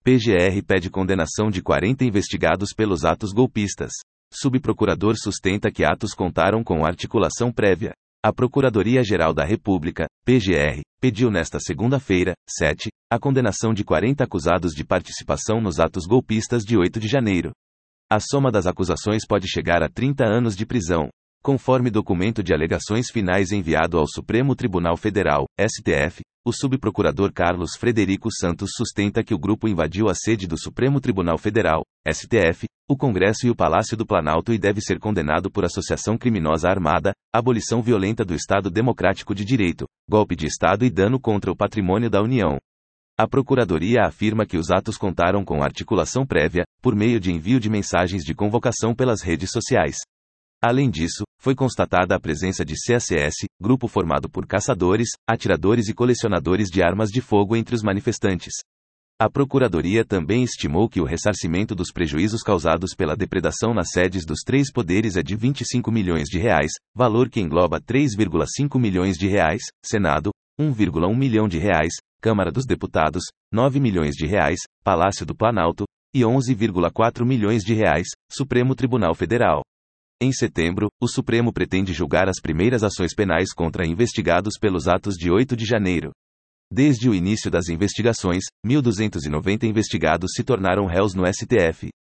PGR pede condenação de 40 investigados pelos atos golpistas. Subprocurador sustenta que atos contaram com articulação prévia. A Procuradoria-Geral da República, PGR, pediu nesta segunda-feira, 7, a condenação de 40 acusados de participação nos atos golpistas de 8 de janeiro. A soma das acusações pode chegar a 30 anos de prisão. Conforme documento de alegações finais enviado ao Supremo Tribunal Federal, STF, o subprocurador Carlos Frederico Santos sustenta que o grupo invadiu a sede do Supremo Tribunal Federal, STF, o Congresso e o Palácio do Planalto e deve ser condenado por associação criminosa armada, abolição violenta do Estado Democrático de Direito, golpe de Estado e dano contra o patrimônio da União. A Procuradoria afirma que os atos contaram com articulação prévia, por meio de envio de mensagens de convocação pelas redes sociais. Além disso, foi constatada a presença de CACS, grupo formado por caçadores, atiradores e colecionadores de armas de fogo entre os manifestantes. A Procuradoria também estimou que o ressarcimento dos prejuízos causados pela depredação nas sedes dos três poderes é de R$ 25 milhões, valor que engloba R$ 3,5 milhões, Senado, R$ 1,1 milhão, Câmara dos Deputados, R$ 9 milhões, Palácio do Planalto, e R$ 11,4 milhões, Supremo Tribunal Federal. Em setembro, o Supremo pretende julgar as primeiras ações penais contra investigados pelos atos de 8 de janeiro. Desde o início das investigações, 1.290 investigados se tornaram réus no STF.